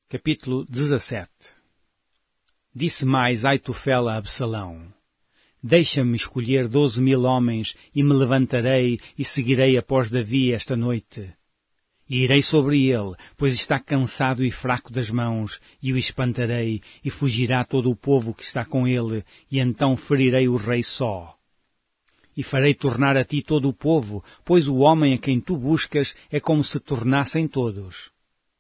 Capítulo 17. Disse mais Aitofel a Absalão: Deixa-me escolher 12.000 homens, e me levantarei e seguirei após Davi esta noite. E irei sobre ele, pois está cansado e fraco das mãos, e o espantarei, e fugirá todo o povo que está com ele, e então ferirei o rei só. E farei tornar a ti todo o povo, pois o homem a quem tu buscas é como se tornassem todos.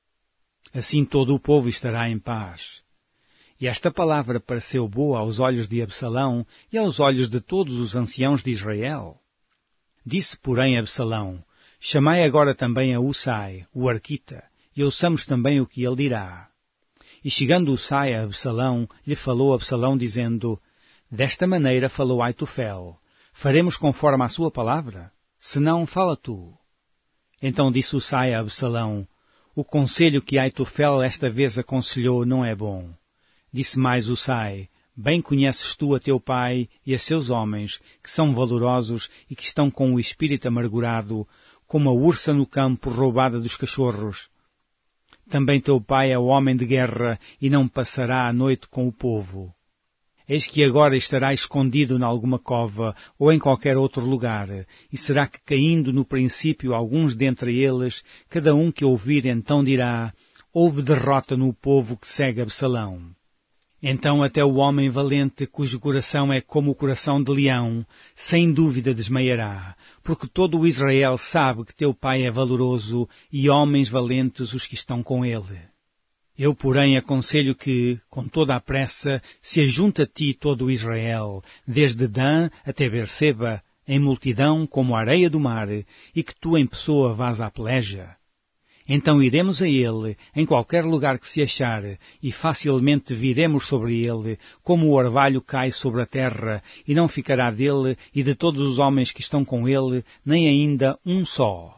Assim todo o povo estará em paz. E esta palavra pareceu boa aos olhos de Absalão e aos olhos de todos os anciãos de Israel. Disse, porém, Absalão: Chamai agora também a Husai, o arquita, e ouçamos também o que ele dirá. E chegando Husai a Absalão, lhe falou Absalão, dizendo: Desta maneira falou Aitofel: Faremos conforme a sua palavra? Se não, fala tu. Então disse Husai a Absalão: O conselho que Aitofel esta vez aconselhou não é bom. Disse mais Husai: Bem conheces tu a teu pai e a seus homens, que são valorosos e que estão com o espírito amargurado, como a ursa no campo roubada dos cachorros. Também teu pai é homem de guerra e não passará a noite com o povo. Eis que agora estará escondido em alguma cova ou em qualquer outro lugar, e será que caindo no princípio alguns dentre eles, cada um que ouvir então dirá: Houve derrota no povo que segue Absalão. Então até o homem valente, cujo coração é como o coração de leão, sem dúvida desmaiará, porque todo o Israel sabe que teu pai é valoroso e homens valentes os que estão com ele. Eu, porém, aconselho que, com toda a pressa, se ajunte a ti todo o Israel, desde Dan até Berseba, em multidão como a areia do mar, e que tu em pessoa vás à peleja. Então iremos a ele, em qualquer lugar que se achar, e facilmente viremos sobre ele, como o orvalho cai sobre a terra, e não ficará dele e de todos os homens que estão com ele, nem ainda um só.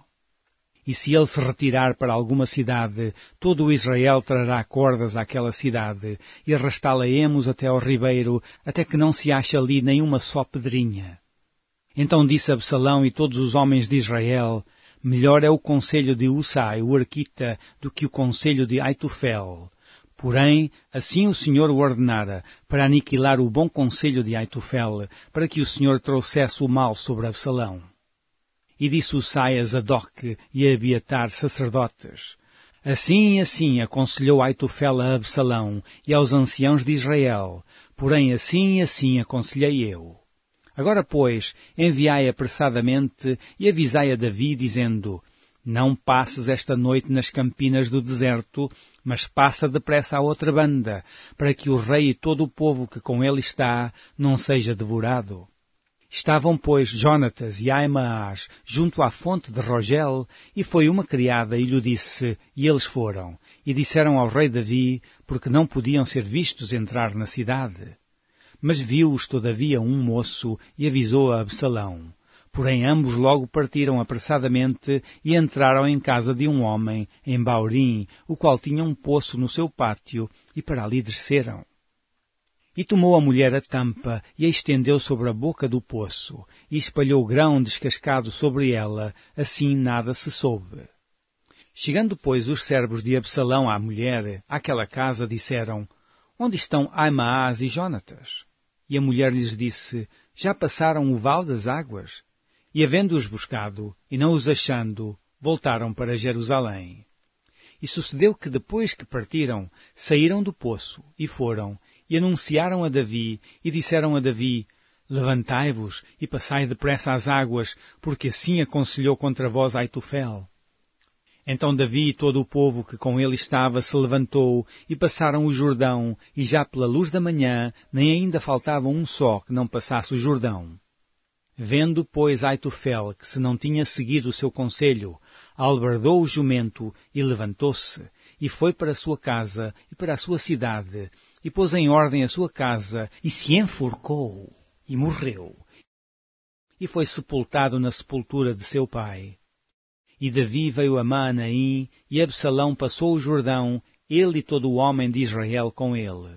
E se ele se retirar para alguma cidade, todo o Israel trará cordas àquela cidade, e arrastá-la-emos até ao ribeiro, até que não se ache ali nenhuma só pedrinha. Então disse Absalão e todos os homens de Israel: Melhor é o conselho de Husai, o arquita, do que o conselho de Aitofel. Porém, assim o Senhor o ordenara, para aniquilar o bom conselho de Aitofel, para que o Senhor trouxesse o mal sobre Absalão. E disse Husai a Zadok e a Abiatar, sacerdotes: Assim e assim aconselhou Aitofel a Absalão e aos anciãos de Israel, porém assim e assim aconselhei eu. Agora, pois, enviai apressadamente e avisai a Davi, dizendo: Não passes esta noite nas campinas do deserto, mas passa depressa à outra banda, para que o rei e todo o povo que com ele está não seja devorado. Estavam, pois, Jonatas e Aimaas junto à fonte de Rogel, e foi uma criada e lhe disse, e eles foram, e disseram ao rei Davi, porque não podiam ser vistos entrar na cidade. Mas viu-os, todavia, um moço, e avisou a Absalão. Porém ambos logo partiram apressadamente e entraram em casa de um homem, em Baurim, o qual tinha um poço no seu pátio, e para ali desceram. E tomou a mulher a tampa, e a estendeu sobre a boca do poço, e espalhou grão descascado sobre ela, assim nada se soube. Chegando, pois, os servos de Absalão à mulher, àquela casa, disseram: Onde estão Aimaas e Jonatas? E a mulher lhes disse: Já passaram o vale das águas? E havendo-os buscado, e não os achando, voltaram para Jerusalém. E sucedeu que depois que partiram, saíram do poço, e foram, e anunciaram a Davi, e disseram a Davi: Levantai-vos, e passai depressa às águas, porque assim aconselhou contra vós Aitofel. Então Davi e todo o povo que com ele estava se levantou, e passaram o Jordão, e já pela luz da manhã, nem ainda faltava um só que não passasse o Jordão. Vendo, pois, Aitofel que se não tinha seguido o seu conselho, albardou o jumento, e levantou-se, e foi para a sua casa, e para a sua cidade, e pôs em ordem a sua casa, e se enforcou, e morreu. E foi sepultado na sepultura de seu pai. E Davi veio a Maanaim, e Absalão passou o Jordão, ele e todo o homem de Israel com ele.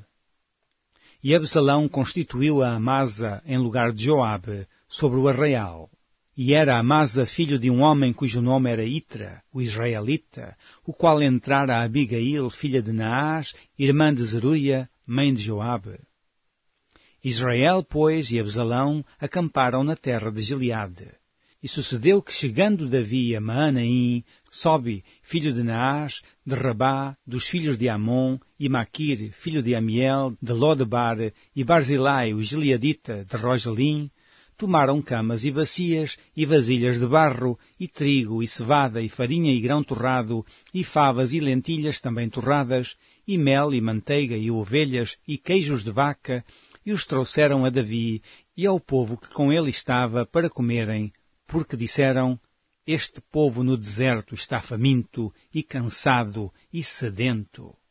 E Absalão constituiu a Amasa em lugar de Joabe, sobre o arraial. E era Amasa filho de um homem cujo nome era Itra, o israelita, o qual entrara a Abigail, filha de Naás, irmã de Zeruia, mãe de Joabe. Israel, pois, e Absalão acamparam na terra de Gileade. E sucedeu que, chegando Davi a Maanaim, Sobe, filho de Naás, de Rabá, dos filhos de Amon, e Maquir, filho de Amiel, de Lodebar, e Barzilai, o gileadita, de Rogelim, tomaram camas e bacias, e vasilhas de barro, e trigo, e cevada, e farinha, e grão torrado, e favas e lentilhas também torradas, e mel, e manteiga, e ovelhas, e queijos de vaca, e os trouxeram a Davi e ao povo que com ele estava para comerem, porque disseram: Este povo no deserto está faminto, e cansado, e sedento.